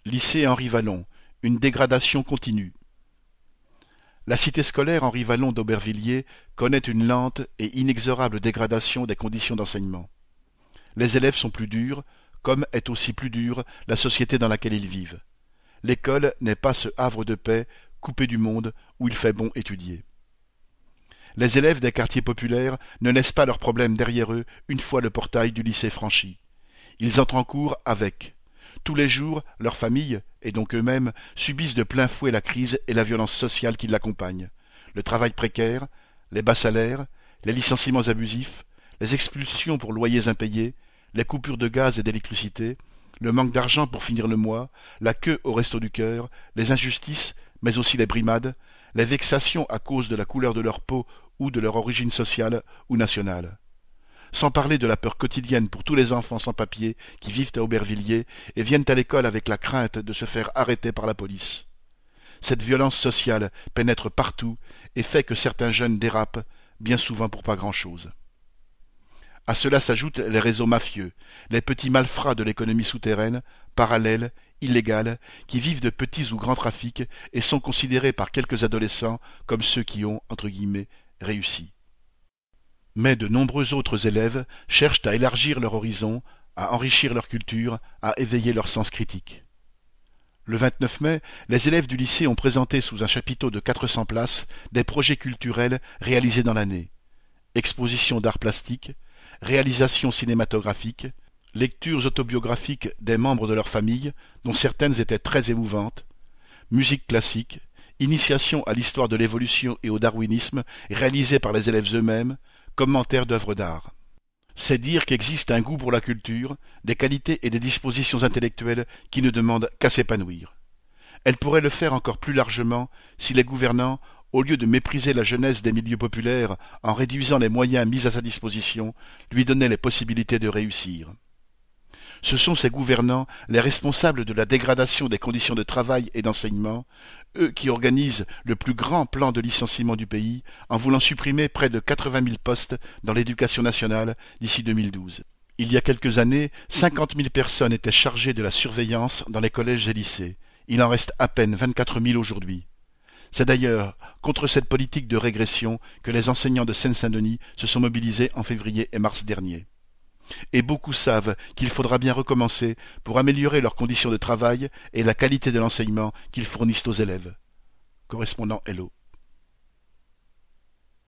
Lycée Henri Vallon, une dégradation continue. La cité scolaire Henri Vallon d'Aubervilliers connaît une lente et inexorable dégradation des conditions d'enseignement. Les élèves sont plus durs, comme est aussi plus dure la société dans laquelle ils vivent. L'école n'est pas ce havre de paix, coupé du monde, où il fait bon étudier. Les élèves des quartiers populaires ne laissent pas leurs problèmes derrière eux une fois le portail du lycée franchi. Ils entrent en cours avec. Tous les jours, leurs familles, et donc eux-mêmes, subissent de plein fouet la crise et la violence sociale qui l'accompagne. Le travail précaire, les bas salaires, les licenciements abusifs, les expulsions pour loyers impayés, les coupures de gaz et d'électricité, le manque d'argent pour finir le mois, la queue au resto du cœur, les injustices, mais aussi les brimades, les vexations à cause de la couleur de leur peau ou de leur origine sociale ou nationale. Sans parler de la peur quotidienne pour tous les enfants sans papier qui vivent à Aubervilliers et viennent à l'école avec la crainte de se faire arrêter par la police. Cette violence sociale pénètre partout et fait que certains jeunes dérapent, bien souvent pour pas grand-chose. À cela s'ajoutent les réseaux mafieux, les petits malfrats de l'économie souterraine, parallèles, illégales, qui vivent de petits ou grands trafics et sont considérés par quelques adolescents comme ceux qui ont, entre guillemets, réussi. Mais de nombreux autres élèves cherchent à élargir leur horizon, à enrichir leur culture, à éveiller leur sens critique. Le 29 mai, les élèves du lycée ont présenté sous un chapiteau de 400 places des projets culturels réalisés dans l'année. Expositions d'art plastique, réalisations cinématographiques, lectures autobiographiques des membres de leur famille, dont certaines étaient très émouvantes, musique classique, initiation à l'histoire de l'évolution et au darwinisme réalisée par les élèves eux-mêmes, commentaires d'œuvres d'art. C'est dire qu'existe un goût pour la culture, des qualités et des dispositions intellectuelles qui ne demandent qu'à s'épanouir. Elle pourrait le faire encore plus largement si les gouvernants, au lieu de mépriser la jeunesse des milieux populaires en réduisant les moyens mis à sa disposition, lui donnaient les possibilités de réussir. Ce sont ces gouvernants les responsables de la dégradation des conditions de travail et d'enseignement, eux qui organisent le plus grand plan de licenciement du pays en voulant supprimer près de 80 000 postes dans l'éducation nationale d'ici 2012. Il y a quelques années, 50 000 personnes étaient chargées de la surveillance dans les collèges et lycées. Il en reste à peine 24 000 aujourd'hui. C'est d'ailleurs contre cette politique de régression que les enseignants de Seine-Saint-Denis se sont mobilisés en février et mars dernier. Et beaucoup savent qu'il faudra bien recommencer pour améliorer leurs conditions de travail et la qualité de l'enseignement qu'ils fournissent aux élèves. Correspondant Hello.